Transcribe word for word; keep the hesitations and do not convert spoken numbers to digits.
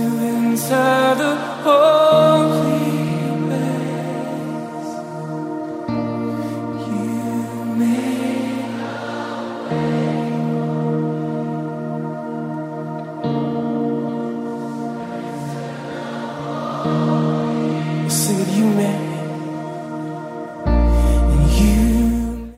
enter the holy place. You made a way. Sing it, you made.